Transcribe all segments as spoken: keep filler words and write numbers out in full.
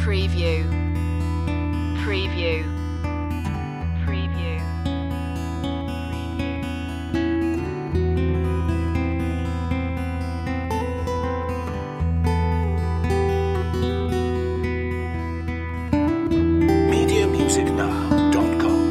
Preview. Preview. Preview. media music now dot com.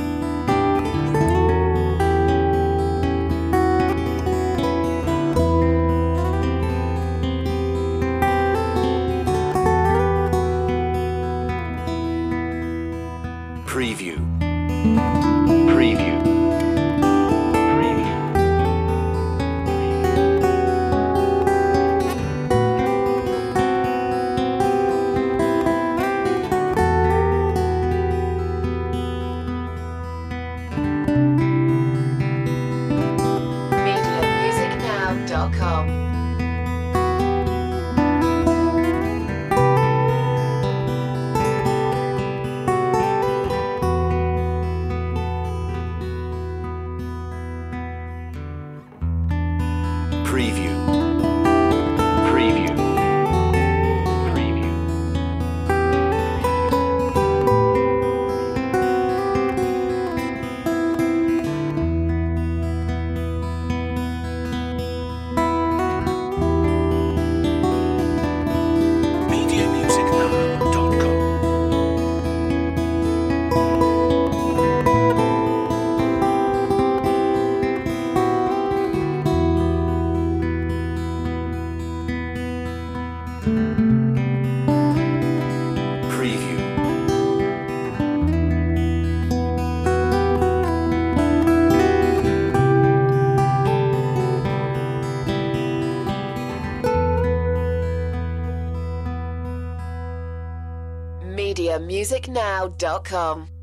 Preview. Preview. Preview. media music now dot com. Preview. Preview. Preview. media music now dot com. Preview. media music now dot com.